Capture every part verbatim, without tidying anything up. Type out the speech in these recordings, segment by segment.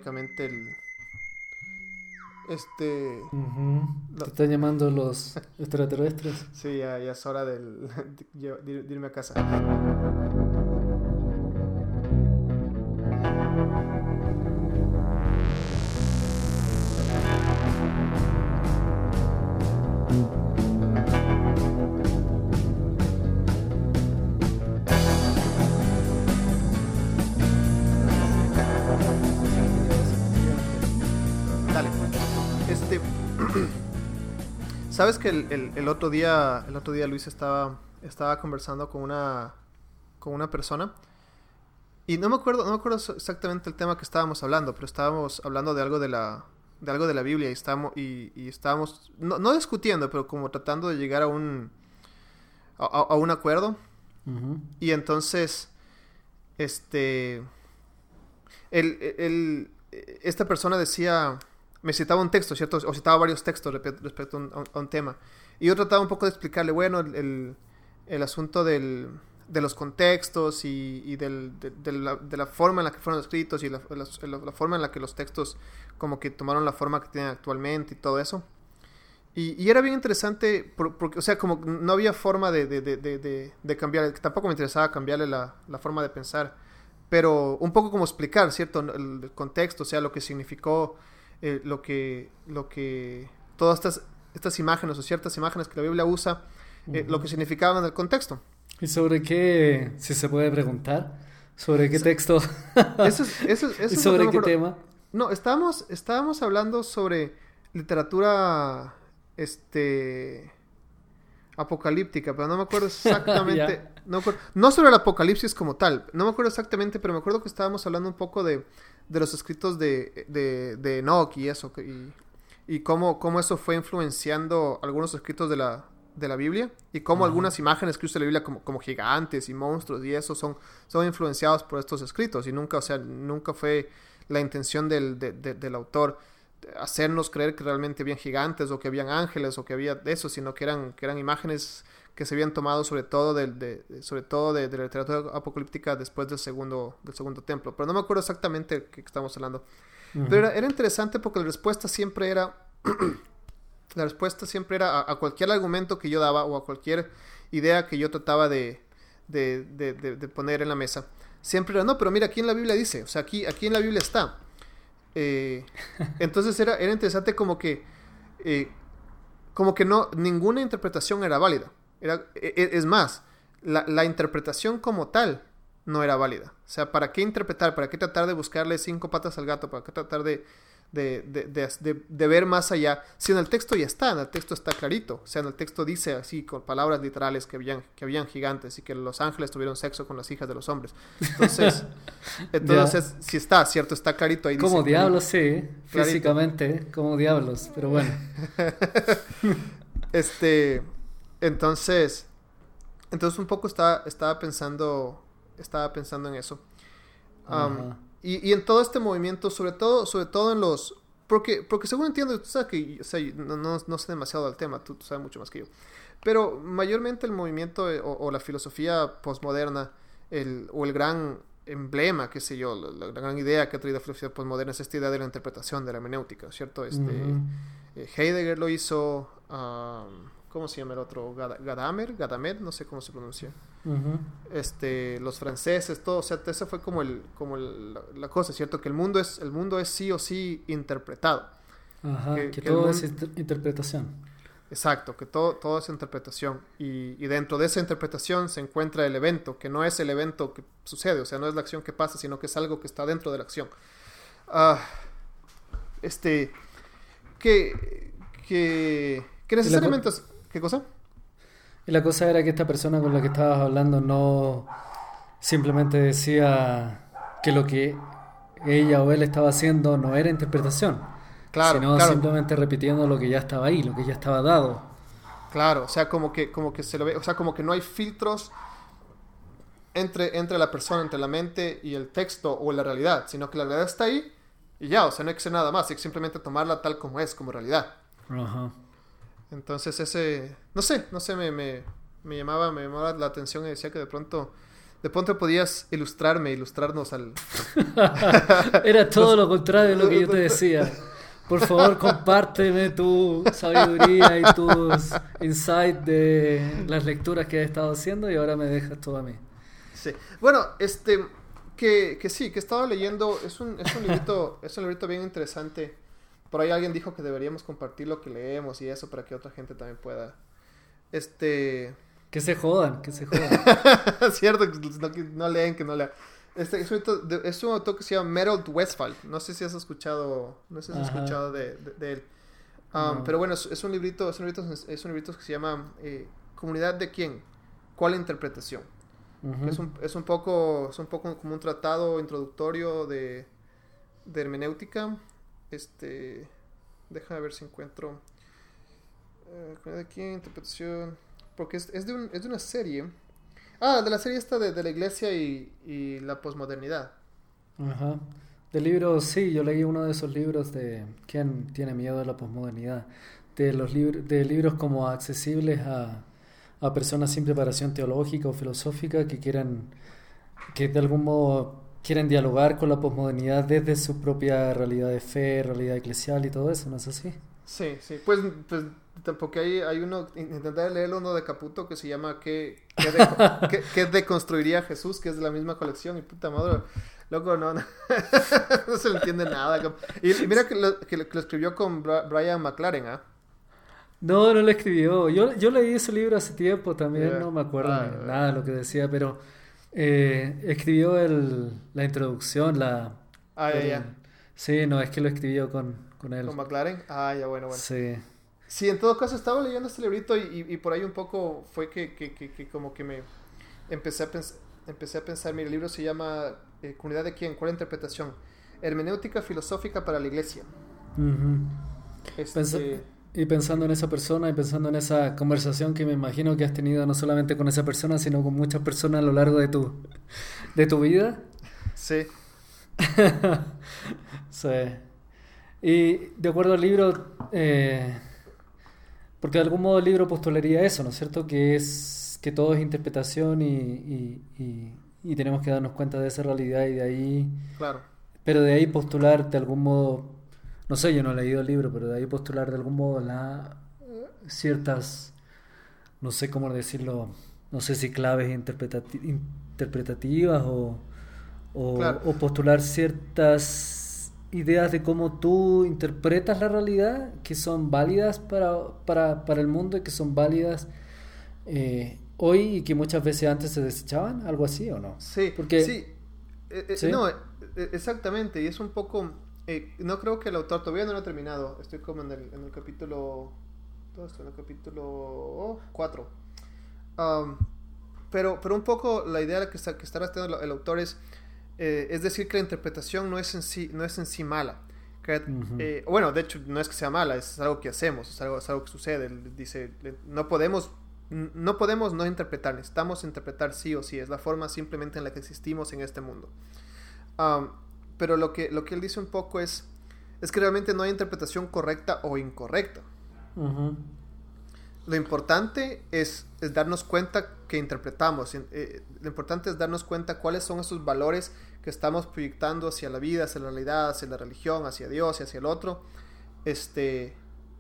irónicamente el... Este... Ujú. lo- Te están llamando los extraterrestres. sí, ya, ya es hora del, de, de- de irme a casa. Dale. Este... ¿Sabes que el, el, el otro día, el otro día Luis estaba, estaba conversando con una, con una persona y no me acuerdo, no me acuerdo exactamente el tema que estábamos hablando, pero estábamos hablando de algo de la, de algo de la Biblia y estábamos, y, y estábamos no, no discutiendo, pero como tratando de llegar a un, a, a un acuerdo. Ujú. Y entonces, este, el, el, esta persona decía, me citaba un texto, ¿cierto? O citaba varios textos respe- respecto a un, a un- a un tema. Y yo trataba un poco de explicarle, bueno, el, el, el asunto del, de los contextos y, y del, de, de la, de la forma en la que fueron escritos y la, la, la- la forma en la que los textos como que tomaron la forma que tienen actualmente y todo eso. Y, y era bien interesante, por- porque, o sea, como no había forma de, de, de, de, de- de cambiar, tampoco me interesaba cambiarle la, la forma de pensar, pero un poco como explicar, ¿cierto? El, el contexto, o sea, lo que significó, eh, lo que, lo que, todas estas, estas imágenes o ciertas imágenes que la Biblia usa, eh, lo Ujú. que significaban en el contexto. ¿Y sobre qué, si se puede preguntar? ¿Sobre qué Eso, texto? eso, es- eso, es- ¿Y eso es lo que no sobre me qué acuerdo. tema? No, estábamos, estábamos hablando sobre literatura, este... apocalíptica, pero no me acuerdo exactamente. Ya. No, me acuerdo- no sobre el apocalipsis como tal, no me acuerdo exactamente, pero me acuerdo que estábamos hablando un poco de, de los escritos de, de, de Enoch y eso, que- y, y cómo, cómo eso fue influenciando algunos escritos de la, de la Biblia, y cómo Ajá. algunas imágenes que usa la Biblia como, como gigantes y monstruos y eso son, son influenciados por estos escritos, y nunca, o sea, nunca fue la intención del, de- de- del autor hacernos creer que realmente habían gigantes o que habían ángeles o que había eso, sino que eran, que eran imágenes que se habían tomado sobre todo del, de, de- sobre todo de, de la literatura apocalíptica después del segundo, del segundo templo. Pero no me acuerdo exactamente de qué estamos hablando. Pero Ujú. era, era interesante porque la respuesta siempre era la respuesta siempre era a, a cualquier argumento que yo daba o a cualquier idea que yo trataba de, de, de, de, de poner en la mesa. Siempre era, no, pero mira, aquí en la Biblia dice, o sea, aquí, aquí en la Biblia está. Eh, entonces era, era interesante como que eh, como que no, ninguna interpretación era válida. Era, e- e- es más, la, la interpretación como tal no era válida. O sea, ¿para qué interpretar? ¿Para qué tratar de buscarle cinco patas al gato? ¿Para qué tratar de, de, de, de, de- de ver más allá? Si en el texto ya está, en el texto está clarito. O sea, en el texto dice así, con palabras literales, que habían, que habían gigantes y que los ángeles tuvieron sexo con las hijas de los hombres. Entonces, Ya. entonces si está, ¿cierto? Está clarito, ahí Como dice clarito. diablos, sí, Clarito. físicamente, como diablos, pero bueno. Este, entonces, entonces un poco estaba, estaba pensando, estaba pensando en eso. Um, Ajá. y, y en todo este movimiento, sobre todo, sobre todo en los, porque, porque según entiendo, tú sabes que, o sea, no, no, no sé demasiado del tema, tú, tú sabes mucho más que yo, pero mayormente el movimiento eh, o, o la filosofía postmoderna, el, o el gran emblema, qué sé yo, la, la gran idea que ha traído la filosofía postmoderna es esta idea de la interpretación de la hermenéutica, ¿cierto? Este, Ujú. eh, Heidegger lo hizo, um, ¿cómo se llama el otro? Gada- Gadamer, Gadamer, no sé cómo se pronuncia. Ujú. Este, los franceses, todo, o sea, esa fue como el, como el- la, la cosa, ¿cierto? Que el mundo es, el mundo es sí o sí interpretado. Ajá, Que, que que el todo mundo, es inter- interpretación. exacto, que todo, todo es interpretación. Y, y dentro de esa interpretación se encuentra el evento, que no es el evento que sucede, o sea, no es la acción que pasa, sino que es algo que está dentro de la acción. Ah, este, que, que, que Y la, co- necesariamente, es- ¿qué cosa? y la cosa era que esta persona con la que estabas hablando no simplemente decía que lo que ella o él estaba haciendo no era interpretación, Claro, sino claro, simplemente repitiendo lo que ya estaba ahí, lo que ya estaba dado. claro, o sea, como que, como que se lo ve, o sea, como que no hay filtros entre, entre la persona, entre la mente y el texto o la realidad, sino que la realidad está ahí y ya, o sea, no hay que hacer nada más, hay que simplemente tomarla tal como es, como realidad. Ajá. Entonces ese, no sé, no sé, me, me, me llamaba, me llamaba la atención y decía que de pronto de pronto podías ilustrarme, ilustrarnos al... Era todo lo contrario de lo que yo te decía. Por favor, compárteme tu sabiduría y tus insights de las lecturas que has estado haciendo y ahora me dejas todo a mí. Sí. Bueno, este... Que, que sí, que estaba leyendo, es un, es un librito, es un librito bien interesante. Por ahí alguien dijo que deberíamos compartir lo que leemos y eso para que otra gente también pueda. Este. Que se jodan, que se jodan. Cierto, no, que no leen, que no lean. Este es un, autor, es un autor que se llama Merold Westphal. No sé si has escuchado, no sé si has Ajá. escuchado de, de, de él. Um, no. Pero bueno, es, es un librito, es un librito, es un librito que se llama eh, ¿Comunidad de quién? ¿Cuál interpretación? Uh-huh. Es, un, es un poco es un poco como un tratado introductorio de, de hermenéutica. Este, déjame ver si encuentro uh, ¿de quién? Interpretación, porque es, es, de un, es de una serie. Ah, de la serie esta de, de la iglesia y, y la posmodernidad. Ajá. De libros, sí, yo leí uno de esos libros de ¿Quién tiene miedo de la posmodernidad? De los libros, de libros como accesibles a a personas sin preparación teológica o filosófica que quieran, que de algún modo quieren dialogar con la posmodernidad desde su propia realidad de fe, realidad eclesial y todo eso, ¿no es así? Sí, sí, pues, pues porque hay, hay uno, intenté leer uno de Caputo que se llama ¿Qué, qué, de, qué, qué deconstruiría Jesús? Que es de la misma colección y puta madre, loco, no, no, no se le entiende nada. Y, y mira que lo, que lo escribió con Brian McLaren, ¿ah? ¿eh? No, no lo escribió. Yo, yo leí ese libro hace tiempo también, yeah. no me acuerdo ah, ni nada de lo que decía, pero eh, escribió el, la introducción, la... Ah, el, ya, ya. Sí, no, es que lo escribió con, con él. ¿Con McLaren? Ah, ya, bueno, bueno. Sí. Sí, en todo caso estaba leyendo este librito y, y, y por ahí un poco fue que, que, que, que como que me empecé a, pens- empecé a pensar, mira, el libro se llama eh, ¿Comunidad de quién? ¿Cuál interpretación? Hermenéutica filosófica para la iglesia. Uh-huh. Este... Pens- Y pensando en esa persona y pensando en esa conversación que me imagino que has tenido no solamente con esa persona, sino con muchas personas a lo largo de tu, de tu vida. Sí. Sí. Y de acuerdo al libro, eh, porque de algún modo el libro postularía eso, ¿no es cierto? Que es que todo es interpretación y, y, y, y tenemos que darnos cuenta de esa realidad y de ahí... Claro. Pero de ahí postular de algún modo... No sé, yo no he leído el libro, pero de ahí postular de algún modo la, ciertas, no sé cómo decirlo, no sé si claves interpretati- interpretativas o, o, claro. o postular ciertas ideas de cómo tú interpretas la realidad que son válidas para, para, para el mundo y que son válidas eh, hoy y que muchas veces antes se desechaban, algo así, ¿o no? Sí, Porque, sí, eh, eh, ¿sí? No, eh, exactamente, y es un poco... Eh, no creo que el autor, todavía no lo he terminado, estoy como en el, en el capítulo, todo esto, en el capítulo cuatro, um, pero, pero un poco la idea que está, que está teniendo el autor es, eh, es decir que la interpretación no es en sí, no es en sí mala, que, uh-huh. eh, bueno, de hecho no es que sea mala, es algo que hacemos, es algo, es algo que sucede. Él dice, no podemos, no podemos no interpretar, necesitamos interpretar sí o sí, es la forma simplemente en la que existimos en este mundo. um, Pero lo que, lo que él dice un poco es, es que realmente no hay interpretación correcta o incorrecta. Uh-huh. Lo importante es, es darnos cuenta que interpretamos. Eh, lo importante es darnos cuenta cuáles son esos valores que estamos proyectando hacia la vida, hacia la realidad, hacia la religión, hacia Dios y hacia el otro. Este,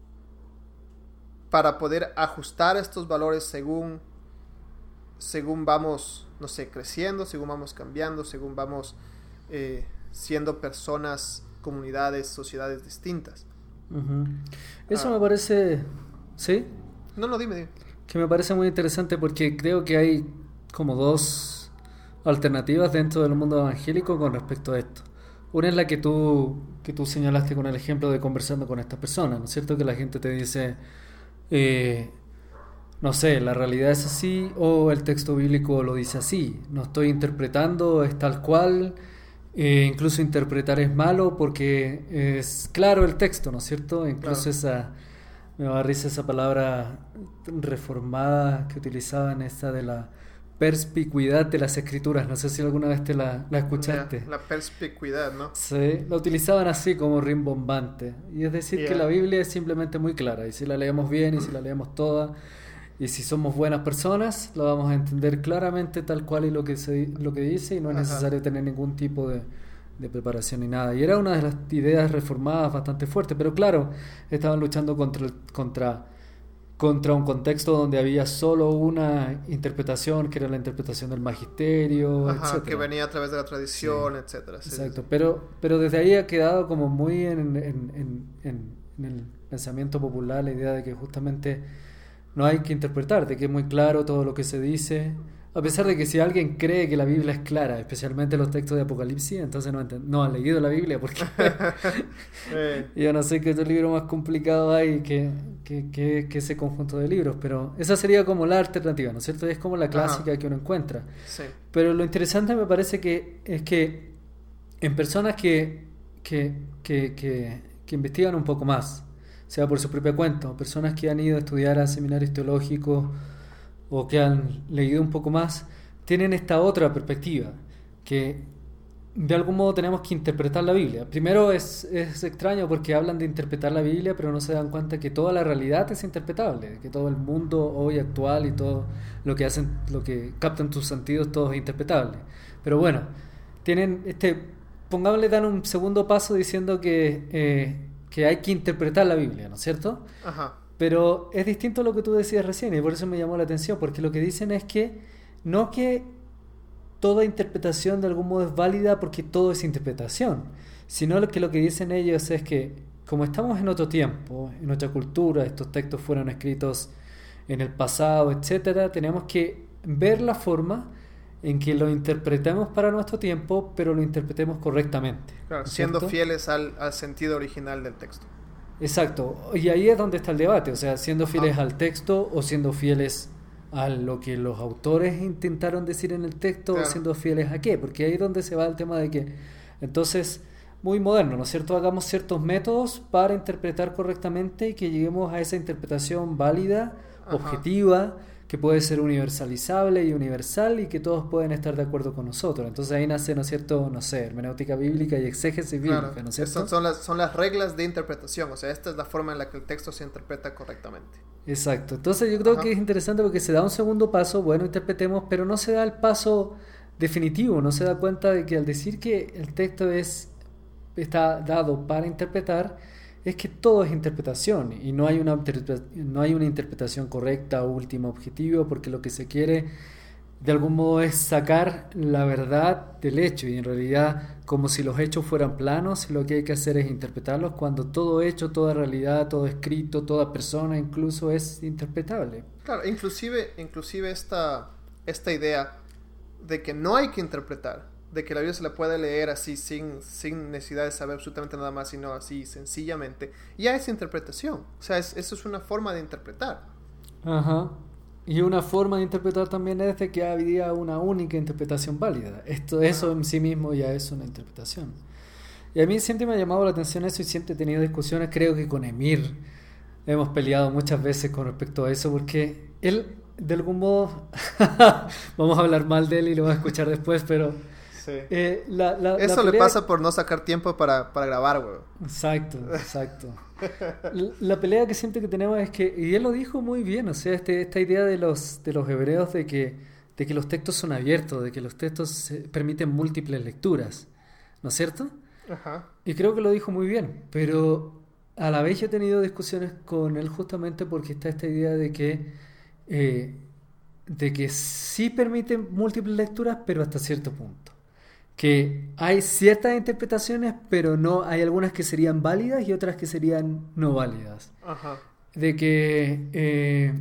para poder ajustar estos valores según, según vamos, no sé, creciendo, según vamos cambiando, según vamos... Eh, siendo personas, comunidades, sociedades distintas. Uh-huh. Eso ah. me parece... ¿Sí? No, no, dime, dime. Que me parece muy interesante porque creo que hay como dos alternativas dentro del mundo evangélico con respecto a esto. Una es la que tú, que tú señalaste con el ejemplo de conversando con estas personas, ¿no es cierto? Que la gente te dice, eh, no sé, la realidad es así o el texto bíblico lo dice así. No estoy interpretando, es tal cual... Eh, incluso interpretar es malo porque es claro el texto, ¿no es cierto? Incluso claro. esa, me va a risa esa palabra reformada que utilizaban, esa de la perspicuidad de las escrituras, no sé si alguna vez te la, la escuchaste. La, la perspicuidad, ¿no? Sí, la utilizaban así como rimbombante, y es decir yeah. que la Biblia es simplemente muy clara, y si la leemos bien y si la leemos toda, Y si somos buenas personas, lo vamos a entender claramente tal cual y lo que, se, lo que dice, y no es Ajá. necesario tener ningún tipo de, de preparación ni nada. Y era una de las ideas reformadas bastante fuerte, pero claro, estaban luchando contra, contra, contra un contexto donde había solo una interpretación, que era la interpretación del magisterio, Ajá, etcétera. que venía a través de la tradición, Sí. etcétera. Sí, Exacto, sí, sí. pero, pero desde ahí ha quedado como muy en, en, en, en, en el pensamiento popular la idea de que justamente no hay que interpretar, de que es muy claro todo lo que se dice, a pesar de que si alguien cree que la Biblia es clara, especialmente los textos de Apocalipsis, entonces no, enten- no ha leído la Biblia, porque Eh, yo no sé qué otro libro más complicado hay que, que, que, que ese conjunto de libros, pero esa sería como la alternativa, ¿no es cierto? Es como la clásica Ajá. que uno encuentra. Sí. Pero lo interesante me parece que es que en personas que, que, que, que, que investigan un poco más, sea por su propia cuenta, o personas que han ido a estudiar a seminarios teológicos o que han leído un poco más, tienen esta otra perspectiva, que de algún modo tenemos que interpretar la Biblia. Primero es, es extraño porque hablan de interpretar la Biblia, pero no se dan cuenta que toda la realidad es interpretable, que todo el mundo hoy actual y todo lo que hacen, lo que captan tus sentidos, todo es interpretable. Pero bueno, tienen este, pongámosle, dan un segundo paso diciendo que, eh, que hay que interpretar la Biblia, ¿no es cierto? Ajá. Pero es distinto a lo que tú decías recién y por eso me llamó la atención, porque lo que dicen es que no que toda interpretación de algún modo es válida porque todo es interpretación, sino lo que lo que dicen ellos es que como estamos en otro tiempo, en otra cultura, estos textos fueron escritos en el pasado, etcétera, tenemos que ver la forma en que lo interpretemos para nuestro tiempo, pero lo interpretemos correctamente, Claro, ¿no es siendo cierto? fieles al, al sentido original del texto. Exacto, y ahí es donde está el debate, o sea, siendo Ajá. fieles al texto o siendo fieles a lo que los autores intentaron decir en el texto, Claro. o siendo fieles a qué, porque ahí es donde se va el tema de que, entonces, muy moderno, ¿no es cierto? Hagamos ciertos métodos para interpretar correctamente y que lleguemos a esa interpretación válida, Ajá. objetiva, que puede ser universalizable y universal y que todos pueden estar de acuerdo con nosotros. Entonces ahí nace, ¿no es cierto?, no sé, hermenéutica bíblica y exégesis Claro. bíblica, ¿no es cierto? Son, son las, son las reglas de interpretación. O sea, esta es la forma en la que el texto se interpreta correctamente. Exacto. Entonces yo creo Ajá. que es interesante porque se da un segundo paso, bueno, interpretemos, pero no se da el paso definitivo, no se da cuenta de que al decir que el texto es está dado para interpretar, es que todo es interpretación y no hay una, interpre- no hay una interpretación correcta o última objetivo, porque lo que se quiere de algún modo es sacar la verdad del hecho y en realidad como si los hechos fueran planos y lo que hay que hacer es interpretarlos cuando todo hecho, toda realidad, todo escrito, toda persona incluso es interpretable. Claro, inclusive, inclusive esta, esta idea de que no hay que interpretar, de que la Biblia se la puede leer así sin, sin necesidad de saber absolutamente nada más, sino así sencillamente, ya es interpretación. O sea, es, eso es una forma de interpretar. Ajá. Y una forma de interpretar también es de que había una única interpretación válida. Esto, eso Ajá. en sí mismo ya es una interpretación. Y a mí siempre me ha llamado la atención eso y siempre he tenido discusiones, creo que con Emir hemos peleado muchas veces con respecto a eso, porque él, de algún modo, vamos a hablar mal de él y lo vas a escuchar después, pero Sí. eh, la, la, Eso la le pelea... pasa por no sacar tiempo para, para grabar, güey. Exacto, exacto. La, la pelea que siento que tenemos es que, y él lo dijo muy bien, o sea, este, esta idea de los, de los hebreos de que, de que los textos son abiertos, de que los textos se- permiten múltiples lecturas, ¿no es cierto? Ajá. Y creo que lo dijo muy bien, pero a la vez yo he tenido discusiones con él justamente porque está esta idea de que, eh, de que sí permiten múltiples lecturas, pero hasta cierto punto. Que hay ciertas interpretaciones, pero no hay algunas que serían válidas y otras que serían no válidas. Ajá. De que eh,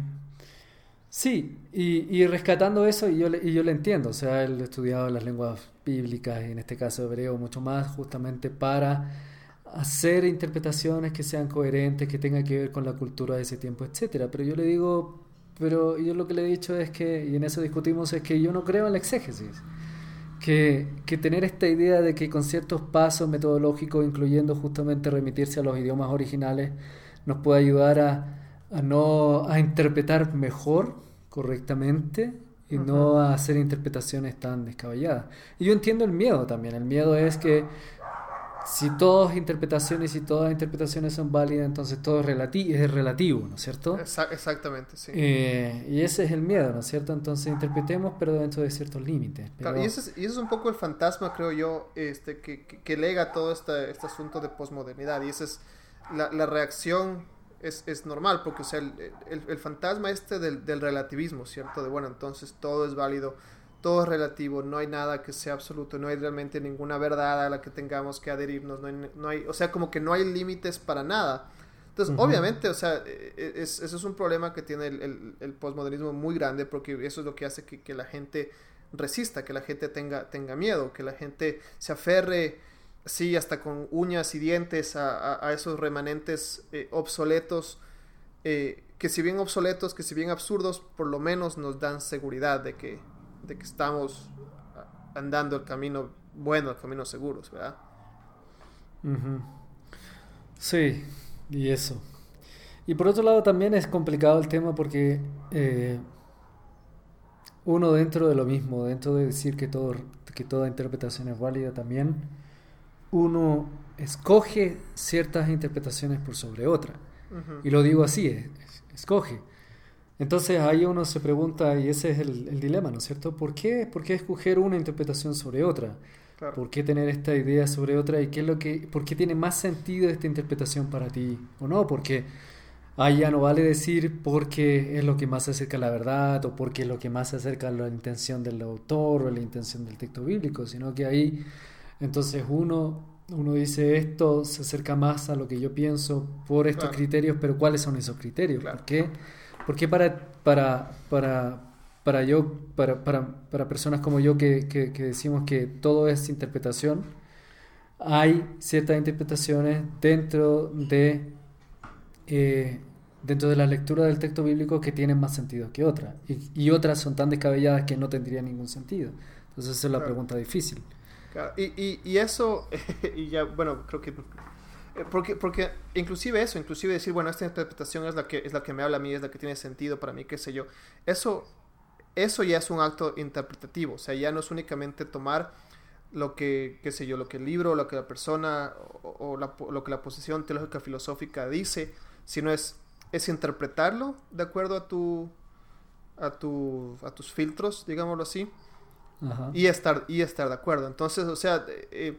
sí, y, y rescatando eso, y yo, le- y yo lo entiendo, o sea, él ha estudiado las lenguas bíblicas, y en este caso hebreo, mucho más, justamente para hacer interpretaciones que sean coherentes, que tengan que ver con la cultura de ese tiempo, etcétera. Pero yo le digo, pero yo lo que le he dicho es que, y en eso discutimos, es que yo no creo en la exégesis. Que, que tener esta idea de que con ciertos pasos metodológicos, incluyendo justamente remitirse a los idiomas originales, nos puede ayudar a, a no a interpretar mejor, correctamente, y Ajá. no a hacer interpretaciones tan descabelladas. Y yo entiendo el miedo también. El miedo es que si todas interpretaciones y todas interpretaciones son válidas, entonces todo es, relati- es relativo, ¿no es cierto? Exa- exactamente, sí. Eh, y ese es el miedo, ¿no es cierto? Entonces interpretemos, pero dentro de ciertos límites. Pero... Claro, y, ese es, y ese es un poco el fantasma, creo yo, este, que, que, que lega todo este, este asunto de posmodernidad. Y esa es la, la reacción, es, es normal, porque o sea, el, el, el fantasma este del, del relativismo, ¿cierto? De bueno, entonces todo es válido, todo es relativo, no hay nada que sea absoluto, no hay realmente ninguna verdad a la que tengamos que adherirnos, no hay, no hay, o sea, como que no hay límites para nada. Entonces, uh-huh. obviamente, o sea, es, eso es un problema que tiene el, el, el posmodernismo muy grande, porque eso es lo que hace que, que la gente resista, que la gente tenga, tenga miedo, que la gente se aferre, sí, hasta con uñas y dientes a, a, a esos remanentes eh, obsoletos, eh, que si bien obsoletos, que si bien absurdos, por lo menos nos dan seguridad de que de que estamos andando el camino bueno, el camino seguro, ¿verdad? Uh-huh. Sí, y eso. Y por otro lado también es complicado el tema porque eh, uno dentro de lo mismo, dentro de decir que, todo, que toda interpretación es válida también, uno escoge ciertas interpretaciones por sobre otra. Uh-huh. Y lo digo así, es, es, escoge. Entonces ahí uno se pregunta, y ese es el, el dilema, ¿no es cierto? ¿Por qué, ¿Por qué escoger una interpretación sobre otra? Claro. ¿Por qué tener esta idea sobre otra? ¿Y qué es lo que, por qué tiene más sentido esta interpretación para ti o no? Porque ahí ya no vale decir porque es lo que más se acerca a la verdad o porque es lo que más se acerca a la intención del autor o a la intención del texto bíblico, sino que ahí entonces uno, uno dice esto se acerca más a lo que yo pienso por estos claro. criterios, pero ¿cuáles son esos criterios? Claro. ¿Por qué? Porque para, para, para, para yo, para, para, para personas como yo que, que, que decimos que todo es interpretación, hay ciertas interpretaciones dentro de eh, dentro de la lectura del texto bíblico que tienen más sentido que otras, y, y otras son tan descabelladas que no tendrían ningún sentido. Entonces esa es la claro. pregunta difícil. Claro. Y, y, y eso, y ya, bueno, creo que Porque, porque inclusive eso, inclusive decir, bueno, esta interpretación es la que es la que me habla a mí, es la que tiene sentido para mí, qué sé yo, eso, eso ya es un acto interpretativo, o sea, ya no es únicamente tomar lo que, qué sé yo, lo que el libro, lo que la persona o, o la, lo que la posición teológica filosófica dice, sino es, es interpretarlo de acuerdo a tu a tu a tus filtros, digámoslo así. Ajá. y estar y estar de acuerdo. Entonces, o sea, eh,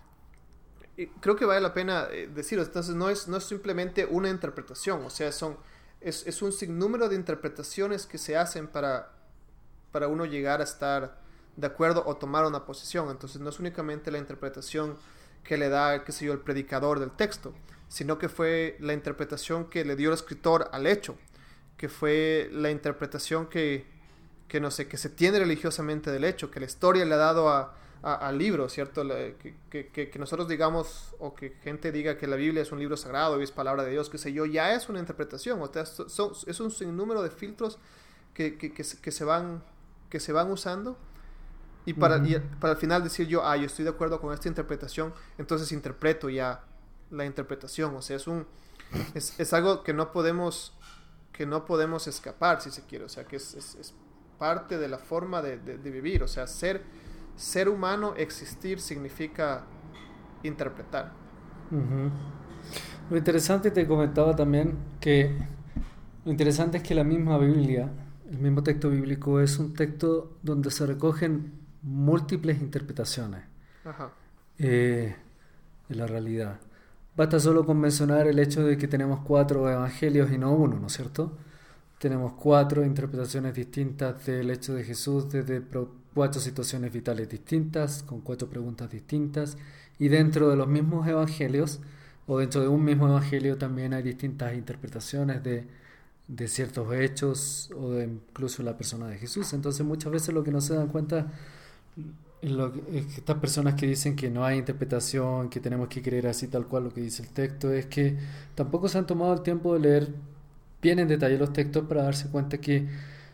creo que vale la pena decirlo. Entonces no es, no es simplemente una interpretación, o sea, son, es, es un sinnúmero de interpretaciones que se hacen para, para uno llegar a estar de acuerdo o tomar una posición. Entonces no es únicamente la interpretación que le da, qué sé yo, el predicador del texto, sino que fue la interpretación que le dio el escritor al hecho, que fue la interpretación que, que no sé, que se tiene religiosamente del hecho, que la historia le ha dado a al libro, ¿cierto? Que, que, que nosotros digamos, o que gente diga que la Biblia es un libro sagrado y es palabra de Dios, qué sé yo, ya es una interpretación, o sea, son, es un sinnúmero de filtros que, que, que, que, se van, que se van usando, y para, uh-huh. y para al final decir yo, ah, yo estoy de acuerdo con esta interpretación, entonces interpreto ya la interpretación, o sea, es un es, es algo que no podemos que no podemos escapar, si se quiere, o sea, que es, es, es parte de la forma de, de, de vivir, o sea, ser Ser humano, existir, significa interpretar. Uh-huh. Lo interesante, te comentaba también, que lo interesante es que la misma Biblia, el mismo texto bíblico, es un texto donde se recogen múltiples interpretaciones Ajá. Eh, de la realidad. Basta solo con mencionar el hecho de que tenemos cuatro evangelios y no uno, ¿no es cierto? Tenemos cuatro interpretaciones distintas del hecho de Jesús desde pro- cuatro situaciones vitales distintas, con cuatro preguntas distintas, y dentro de los mismos evangelios, o dentro de un mismo evangelio, también hay distintas interpretaciones de, de ciertos hechos, o de incluso la persona de Jesús. Entonces muchas veces lo que no se dan cuenta es, lo que, es que estas personas que dicen que no hay interpretación, que tenemos que creer así tal cual lo que dice el texto, es que tampoco se han tomado el tiempo de leer bien en detalle los textos para darse cuenta que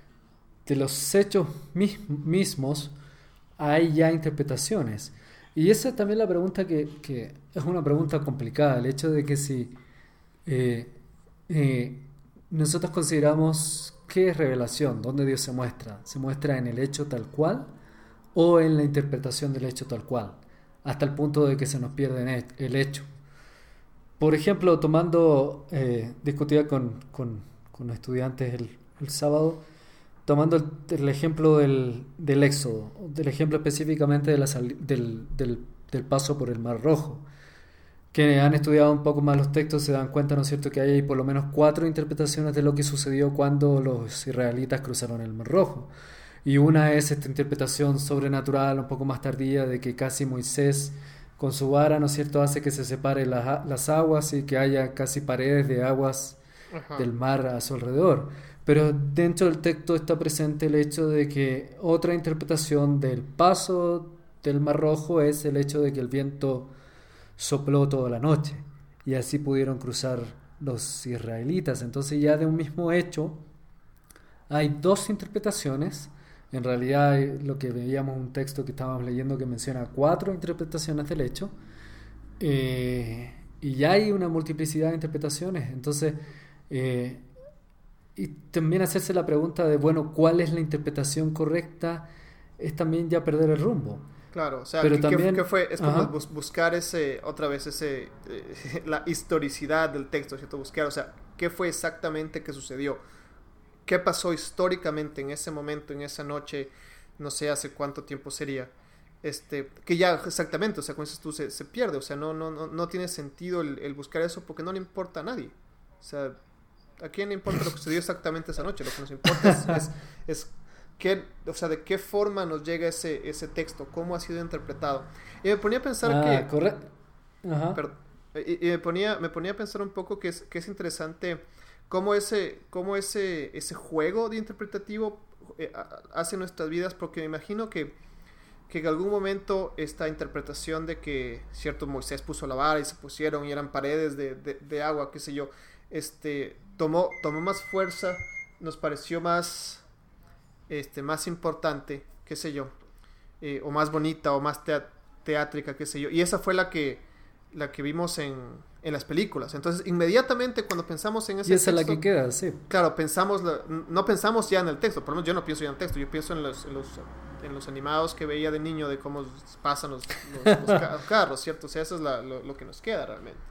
de los hechos mis, mismos hay ya interpretaciones. Y esa es también la pregunta que, que es una pregunta complicada, el hecho de que si eh, eh, nosotros consideramos qué es revelación, dónde Dios se muestra, se muestra en el hecho tal cual o en la interpretación del hecho tal cual. hasta el punto de que se nos pierde el hecho. Por ejemplo, tomando, eh, discutía con, con, con estudiantes el, el sábado, tomando el, el ejemplo del, del Éxodo, del ejemplo específicamente de la sali- del, del, del paso por el Mar Rojo. Que han estudiado un poco más los textos se dan cuenta, ¿no es cierto?, que hay por lo menos cuatro interpretaciones de lo que sucedió cuando los israelitas cruzaron el Mar Rojo. Y una es esta interpretación sobrenatural, un poco más tardía, de que casi Moisés con su vara, ¿no es cierto?, hace que se separen las, las aguas y que haya casi paredes de aguas Ajá. del mar a su alrededor. Pero dentro del texto está presente el hecho de que otra interpretación del paso del Mar Rojo es el hecho de que el viento sopló toda la noche y así pudieron cruzar los israelitas. Entonces ya de un mismo hecho hay dos interpretaciones. En realidad hay lo que veíamos un texto que estábamos leyendo que menciona cuatro interpretaciones del hecho, eh, y ya hay una multiplicidad de interpretaciones. Entonces eh, y también hacerse la pregunta de, bueno, ¿cuál es la interpretación correcta? Es también ya perder el rumbo. Claro, o sea, Pero ¿qué, también, qué fue? Es como ajá. bus- buscar ese, otra vez, ese, eh, la historicidad del texto, ¿cierto? Buscar, o sea, ¿qué fue exactamente que sucedió? ¿Qué pasó históricamente en ese momento, en esa noche? No sé hace cuánto tiempo sería. Este, que ya exactamente, o sea, como dices tú, se, se pierde, o sea, no, no, no, no tiene sentido el, el buscar eso porque no le importa a nadie. O sea, ¿a quién le importa lo que sucedió exactamente esa noche? Lo que nos importa es, es, es qué, o sea, de qué forma nos llega ese, ese texto, cómo ha sido interpretado. Y me ponía a pensar Ah, que... correcto. Ajá. Perdón, y, y me ponía, me ponía a pensar un poco que es, que es interesante cómo ese, cómo ese, ese juego de interpretativo eh, hace nuestras vidas, porque me imagino que, que en algún momento esta interpretación de que, cierto, Moisés puso la vara y se pusieron y eran paredes de, de, de agua, qué sé yo, este, tomó, tomó más fuerza, nos pareció más, este, más importante, qué sé yo, eh, o más bonita o más teat- teátrica, qué sé yo, y esa fue la que, la que vimos en, en las películas. Entonces, inmediatamente cuando pensamos en ese Y esa es la texto, que queda, sí. claro, pensamos, la- no pensamos ya en el texto, por lo menos yo no pienso ya en el texto, yo pienso en los, en los, en los animados que veía de niño, de cómo pasan los, los, los ca- carros, ¿cierto? O sea, eso es la- lo, lo que nos queda realmente.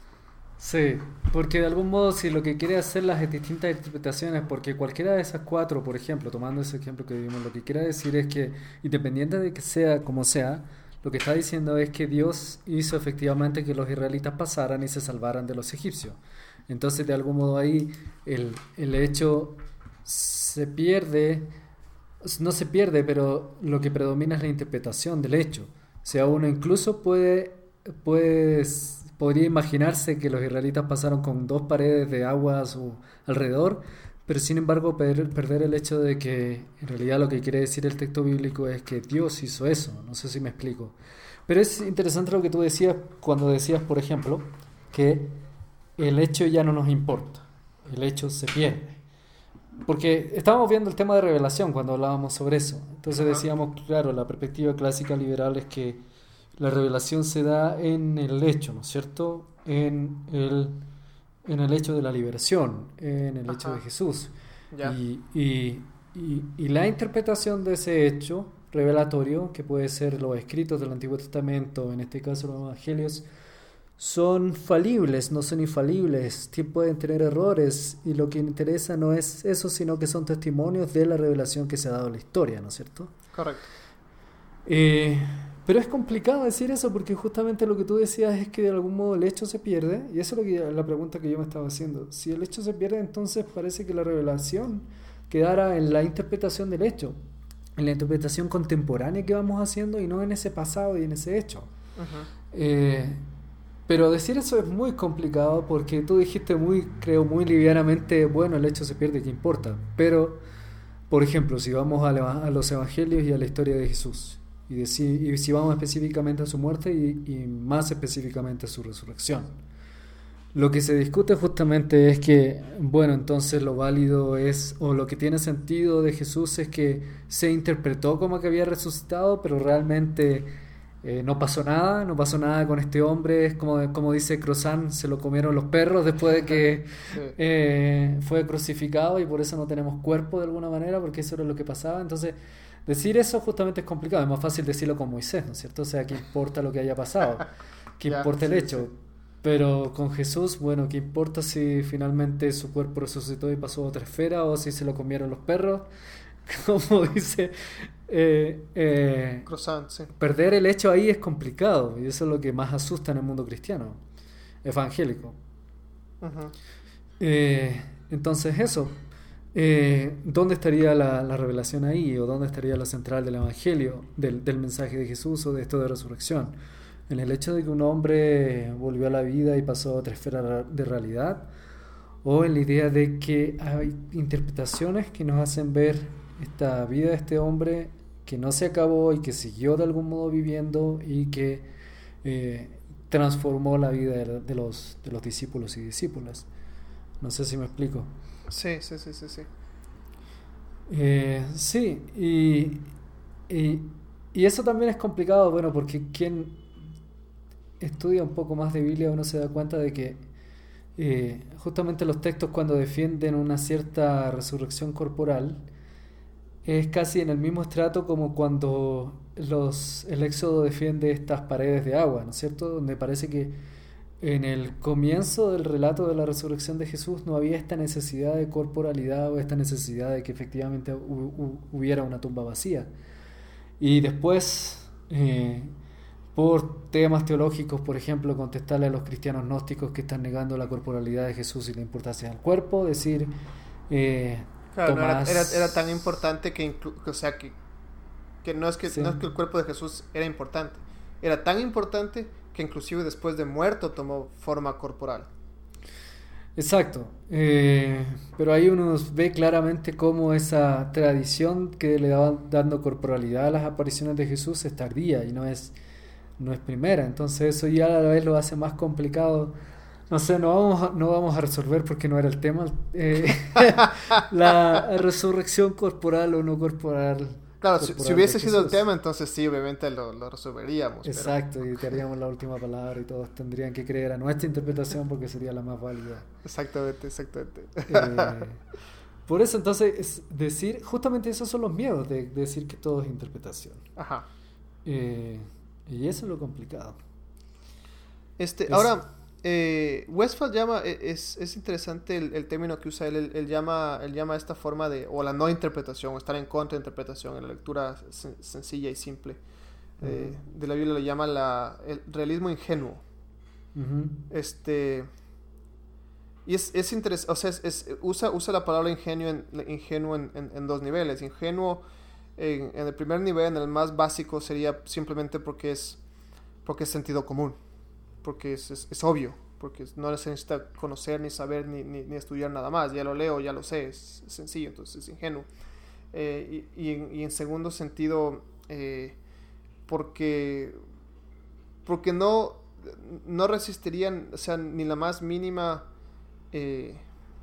Sí, porque de algún modo si lo que quiere hacer las distintas interpretaciones, porque cualquiera de esas cuatro, por ejemplo, tomando ese ejemplo que vimos, lo que quiere decir es que independiente de que sea como sea, lo que está diciendo es que Dios hizo efectivamente que los israelitas pasaran y se salvaran de los egipcios. Entonces de algún modo ahí el, el hecho se pierde, no se pierde, pero lo que predomina es la interpretación del hecho. O sea, uno incluso puede, puede podría imaginarse que los israelitas pasaron con dos paredes de agua a su alrededor, pero sin embargo perder, perder el hecho de que en realidad lo que quiere decir el texto bíblico es que Dios hizo eso. No sé si me explico. Pero es interesante lo que tú decías cuando decías, por ejemplo, que el hecho ya no nos importa, el hecho se pierde. Porque estábamos viendo el tema de revelación cuando hablábamos sobre eso. Entonces decíamos, claro, la perspectiva clásica liberal es que la revelación se da en el hecho, ¿no es cierto? En el, en el hecho de la liberación, en el Ajá. hecho de Jesús. Ya. Y, y, y, y la interpretación de ese hecho revelatorio, que puede ser los escritos del Antiguo Testamento, en este caso los Evangelios, son falibles, no son infalibles, pueden tener errores, y lo que interesa no es eso, sino que son testimonios de la revelación que se ha dado en la historia, ¿no es cierto? Correcto. Eh, pero es complicado decir eso porque justamente lo que tú decías es que de algún modo el hecho se pierde, y eso es lo que, la pregunta que yo me estaba haciendo. Si el hecho se pierde, entonces parece que la revelación quedara en la interpretación del hecho, en la interpretación contemporánea que vamos haciendo y no en ese pasado y en ese hecho. Uh-huh. Eh, pero decir eso es muy complicado porque tú dijiste muy, creo, muy livianamente, bueno, el hecho se pierde, ¿qué importa? Pero, por ejemplo, si vamos a, la, a los evangelios y a la historia de Jesús, y, de si, y si vamos específicamente a su muerte y, y más específicamente a su resurrección, lo que se discute justamente es que, bueno, entonces lo válido es, o lo que tiene sentido de Jesús es que se interpretó como que había resucitado, pero realmente eh, no pasó nada, no pasó nada con este hombre, es como, como dice Crozan, se lo comieron los perros después de que Sí. eh, fue crucificado y por eso no tenemos cuerpo de alguna manera, porque eso era lo que pasaba. Entonces, decir eso justamente es complicado, es más fácil decirlo con Moisés, ¿no es cierto? O sea, ¿qué importa lo que haya pasado? ¿Qué Ya, importa el sí, hecho? sí. Pero con Jesús, bueno, ¿qué importa si finalmente su cuerpo resucitó y pasó a otra esfera o si se lo comieron los perros? Como dice, eh, eh, Croissant, sí. perder el hecho ahí es complicado y eso es lo que más asusta en el mundo cristiano, evangélico. Ujú. Eh, entonces eso, eh, ¿dónde estaría la, la revelación ahí? ¿O dónde estaría lo central del evangelio, del, del mensaje de Jesús o de esto de resurrección? ¿En el hecho de que un hombre volvió a la vida y pasó a otra esfera de realidad? ¿O en la idea de que hay interpretaciones que nos hacen ver esta vida de este hombre que no se acabó y que siguió de algún modo viviendo y que eh, transformó la vida de, de los, de los discípulos y discípulas? No sé si me explico. Sí, sí, sí, sí, sí. Eh, sí, y, y, y eso también es complicado, bueno, porque quien estudia un poco más de Biblia uno se da cuenta de que eh, justamente los textos cuando defienden una cierta resurrección corporal es casi en el mismo estrato como cuando los, el Éxodo defiende estas paredes de agua, ¿no es cierto? Donde parece que en el comienzo del relato de la resurrección de Jesús no había esta necesidad de corporalidad o esta necesidad de que efectivamente hu- hu- hubiera una tumba vacía. Y después, eh, por temas teológicos, por ejemplo, contestarle a los cristianos gnósticos que están negando la corporalidad de Jesús y la importancia del cuerpo, decir, eh, Claro, no era, era, era tan Tomás, importante que, inclu- o sea, que, que no es que sí, no es que el cuerpo de Jesús era importante, era tan importante que inclusive después de muerto tomó forma corporal. exacto. Eh, pero ahí uno ve claramente cómo esa tradición que le daba dando corporalidad a las apariciones de Jesús es tardía y no es, no es primera. Entonces eso ya a la vez lo hace más complicado. No sé, no vamos a, no vamos a resolver porque no era el tema. eh, la resurrección corporal o no corporal, Claro, si, si corporal de hubiese sido el Jesús. tema, entonces sí, obviamente lo, lo resolveríamos, pero Exacto, y te haríamos la última palabra y todos tendrían que creer a nuestra interpretación porque sería la más válida. exactamente, exactamente. Eh, por eso entonces es decir, justamente esos son los miedos de, de decir que todo es interpretación. Ajá. Eh, y eso es lo complicado. Este, Es, ahora, eh, Westphal llama, e- es, es interesante el, el término que usa él, él, él llama, él llama esta forma de, o la no interpretación, o estar en contra de interpretación, en la lectura sen- sencilla y simple ujú, eh, de la Biblia lo llama la, el realismo ingenuo. ujú, Este, y es, es interesante, o sea, es, es- usa, usa la palabra ingenuo en, ingenuo en, en- en dos niveles. Ingenuo en, en el primer nivel, en el más básico, sería simplemente porque es, porque es sentido común, porque es, es, es obvio, porque no se necesita conocer, ni saber, ni, ni, ni estudiar nada más. Ya lo leo, ya lo sé, es, es sencillo, entonces es ingenuo. Eh, y, y, en, y en segundo sentido, eh, porque, porque no, no resistirían, o sea, ni la más mínima eh,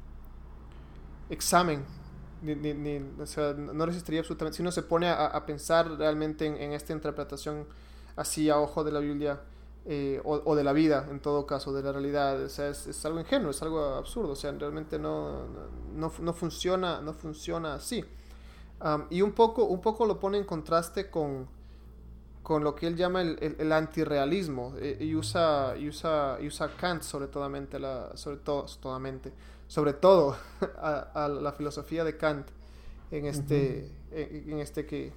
examen, ni, ni, ni, o sea, no resistiría absolutamente. Si uno se pone a, a pensar realmente en, en, esta interpretación así a ojo de la Biblia, eh, o, o de la vida, en todo caso, de la realidad, o sea, es, es algo ingenuo, es algo absurdo, o sea, realmente no, no, no funciona, no funciona así. Um, y un poco, un poco lo pone en contraste con, con lo que él llama el, el, el antirrealismo, eh, y usa, y usa, y usa Kant sobre todo, la, sobre todo, totalmente, sobre todo a, a la filosofía de Kant en ujú, este, en, en este que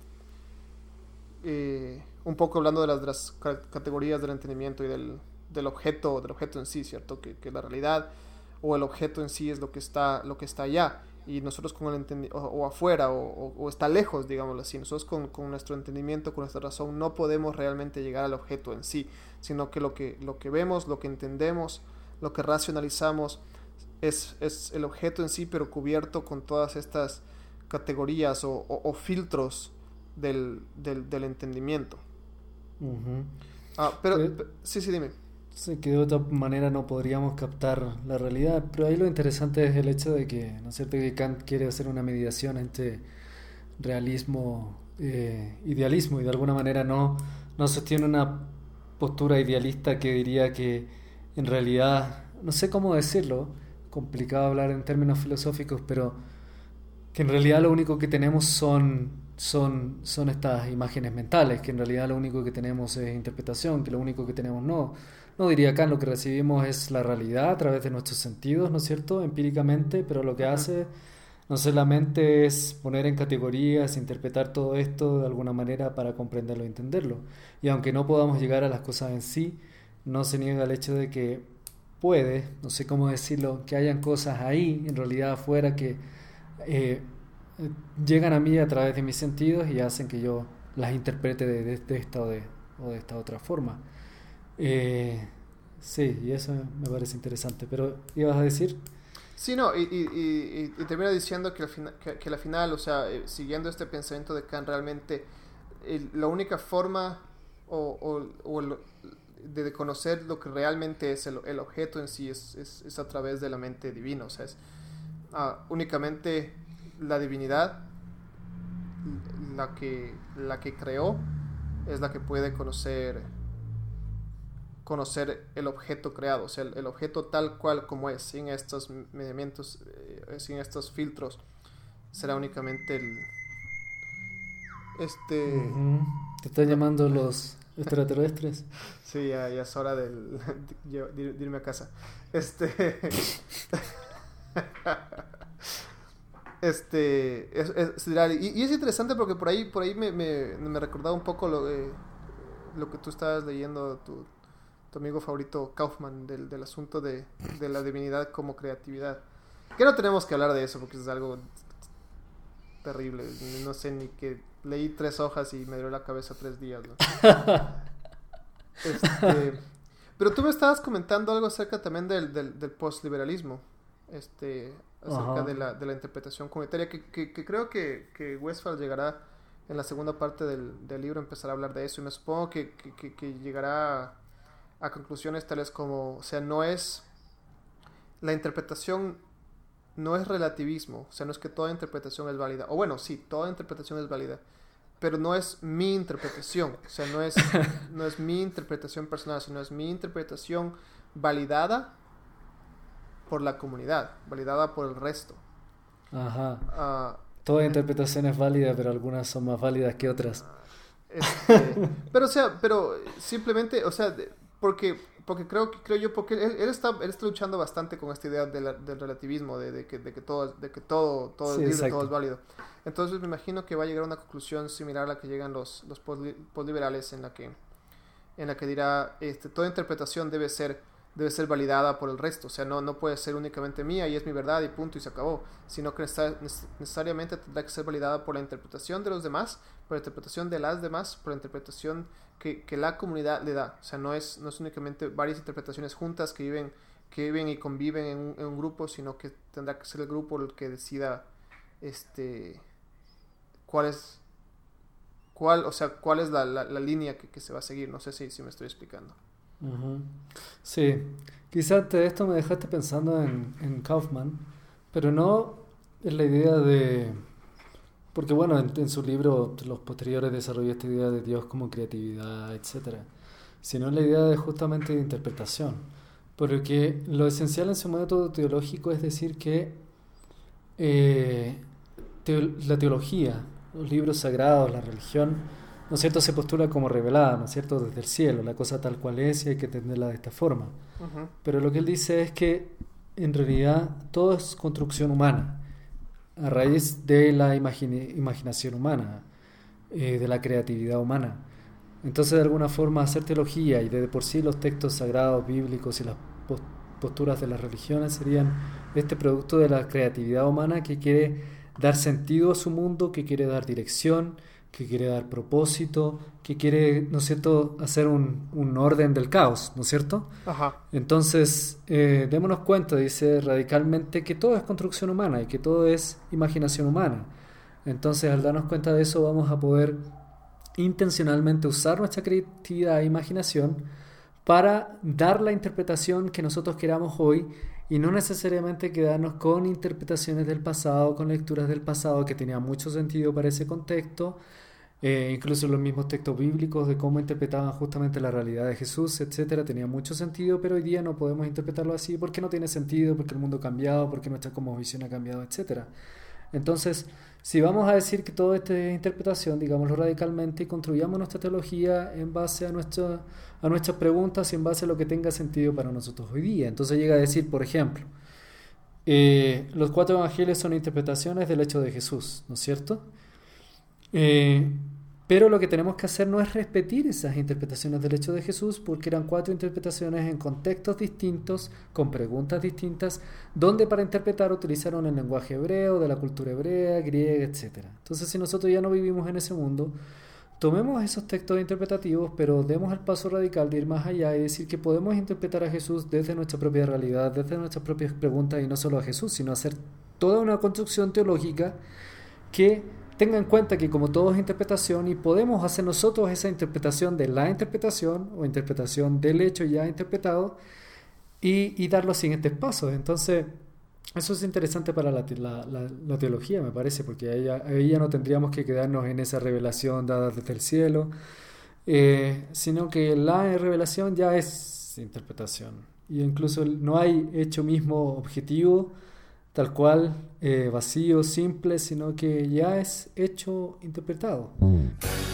eh, un poco hablando de las, de las categorías del entendimiento y del, del objeto, del objeto en sí, cierto, que, que la realidad o el objeto en sí es lo que está, lo que está allá, y nosotros con el entendi- o, o afuera o, o, o está lejos, digámoslo así. Nosotros con, con nuestro entendimiento, con nuestra razón, no podemos realmente llegar al objeto en sí, sino que lo que, lo que vemos, lo que entendemos, lo que racionalizamos es, es el objeto en sí, pero cubierto con todas estas categorías o, o, o filtros del, del, del entendimiento. ujú. Ah, pero, Pues, pe- sí, sí, dime. sí, que de otra manera no podríamos captar la realidad, pero ahí lo interesante es el hecho de que, ¿no es cierto?, que Kant quiere hacer una mediación entre realismo e idealismo y de alguna manera no, no sostiene una postura idealista que diría que en realidad, no sé cómo decirlo, complicado hablar en términos filosóficos, pero que en realidad lo único que tenemos son, son, son estas imágenes mentales, que en realidad lo único que tenemos es interpretación, que lo único que tenemos no. No diría Kant, lo que recibimos es la realidad a través de nuestros sentidos, ¿no es cierto?, empíricamente, pero lo que hace no solamente es poner en categorías, interpretar todo esto de alguna manera para comprenderlo y entenderlo. Y aunque no podamos llegar a las cosas en sí, no se niega el hecho de que puede, no sé cómo decirlo, que hayan cosas ahí, en realidad afuera, que eh, llegan a mí a través de mis sentidos y hacen que yo las interprete de, de, de esta o de, o de esta otra forma. Eh, sí, y eso me parece interesante. Pero, ¿ibas a decir? Sí, no, y, y, y, y termina diciendo que al final, que, que al final, o sea, eh, siguiendo este pensamiento de Kant, realmente el, la única forma o, o, o el, de, de conocer lo que realmente es el, el objeto en sí es, es, es a través de la mente divina, o sea, es uh, únicamente la divinidad la que, la que creó es la que puede conocer conocer el objeto creado, o sea, el, el objeto tal cual como es, sin estos mediamentos, eh, sin estos filtros, será únicamente el este Uh-huh. ¿Te están llamando los extraterrestres? sí, ya, ya es hora del, de, de, de irme a casa. Este este es, es, y, y es interesante porque por ahí por ahí me, me, me recordaba un poco lo, eh, lo que tú estabas leyendo, tu tu amigo favorito Kaufman, del, del asunto de, de la divinidad como creatividad. Que no tenemos que hablar de eso porque es algo terrible. No sé ni que leí tres hojas y me dio la cabeza tres días, ¿no? este, pero tú me estabas comentando algo acerca también del, del, del postliberalismo, este, acerca de la, de la interpretación comunitaria, que, que, que creo que, que Westphal llegará en la segunda parte del, del libro, empezará a hablar de eso, y me supongo que, que, que, que llegará a, a conclusiones tales como, o sea, no es la interpretación, no es relativismo, o sea, no es que toda interpretación es válida, o bueno, sí, toda interpretación es válida, pero no es mi interpretación, o sea, no es, no es mi interpretación personal, sino es mi interpretación validada por la comunidad, validada por el resto. Ajá. Uh, Toda interpretación es válida, pero algunas son más válidas que otras. Este, pero, o sea, pero simplemente, o sea, porque, porque creo, creo yo, porque él, él, está, él está luchando bastante con esta idea de la, del relativismo, de, de, que, de que todo, de que todo, todo Sí, es libre, exacto. todo es válido. Entonces me imagino que va a llegar a una conclusión similar a la que llegan los, los postliberales, en la que, en la que dirá, este, toda interpretación debe ser, debe ser validada por el resto, o sea, no, no puede ser únicamente mía y es mi verdad y punto y se acabó, sino que necesariamente tendrá que ser validada por la interpretación de los demás, por la interpretación de las demás, por la interpretación que, que la comunidad le da, o sea, no es, no es únicamente varias interpretaciones juntas que viven, que viven y conviven en un, en un grupo, sino que tendrá que ser el grupo el que decida este cuál es cuál, o sea, cuál es la, la, la línea que, que se va a seguir, no sé si, si me estoy explicando. Uh-huh. Sí, quizás de esto me dejaste pensando en, en Kaufman, pero no en la idea de... Porque bueno, en, en su libro, los posteriores, desarrolló esta idea de Dios como creatividad, etcétera, sino en la idea de justamente de interpretación. Porque lo esencial en su método teológico es decir que eh, teo, la teología, los libros sagrados, la religión, ¿no es cierto?, se postula como revelada, ¿no es cierto?, desde el cielo, la cosa tal cual es y hay que entenderla de esta forma. Uh-huh. Pero lo que él dice es que en realidad todo es construcción humana, a raíz de la imagine, imaginación humana, eh, de la creatividad humana. Entonces, de alguna forma, hacer teología y de por sí los textos sagrados, bíblicos y las posturas de las religiones serían este producto de la creatividad humana que quiere dar sentido a su mundo, que quiere dar dirección, que quiere dar propósito, que quiere, ¿no es cierto?, hacer un, un orden del caos, ¿no es cierto? Ajá. Entonces, eh, démonos cuenta, dice radicalmente, que todo es construcción humana y que todo es imaginación humana. Entonces, al darnos cuenta de eso, vamos a poder intencionalmente usar nuestra creatividad e imaginación para dar la interpretación que nosotros queramos hoy y no necesariamente quedarnos con interpretaciones del pasado, con lecturas del pasado que tenían mucho sentido para ese contexto, eh, incluso los mismos textos bíblicos de cómo interpretaban justamente la realidad de Jesús, etcétera, tenían mucho sentido, pero hoy día no podemos interpretarlo así porque no tiene sentido, porque el mundo ha cambiado, porque nuestra cosmovisión ha cambiado, etcétera. Entonces, si vamos a decir que todo esto es interpretación, digámoslo radicalmente, y construyamos nuestra teología en base a, nuestra, a nuestras preguntas y en base a lo que tenga sentido para nosotros hoy día. Entonces llega a decir, por ejemplo, eh, los cuatro evangelios son interpretaciones del hecho de Jesús, ¿no es cierto? Eh, pero lo que tenemos que hacer no es repetir esas interpretaciones del hecho de Jesús, porque eran cuatro interpretaciones en contextos distintos, con preguntas distintas, donde para interpretar utilizaron el lenguaje hebreo, de la cultura hebrea, griega, etcétera. Entonces, si nosotros ya no vivimos en ese mundo, tomemos esos textos interpretativos, pero demos el paso radical de ir más allá y decir que podemos interpretar a Jesús desde nuestra propia realidad, desde nuestras propias preguntas, y no solo a Jesús, sino hacer toda una construcción teológica que tenga en cuenta que como todo es interpretación, y podemos hacer nosotros esa interpretación de la interpretación o interpretación del hecho ya interpretado, y, y dar los siguientes pasos. Entonces, eso es interesante para la, la, la, la teología, me parece, porque ahí ya, ahí ya no tendríamos que quedarnos en esa revelación dada desde el cielo, eh, sino que la revelación ya es interpretación, y incluso no hay hecho mismo objetivo tal cual, eh, vacío, simple, sino que ya es hecho interpretado.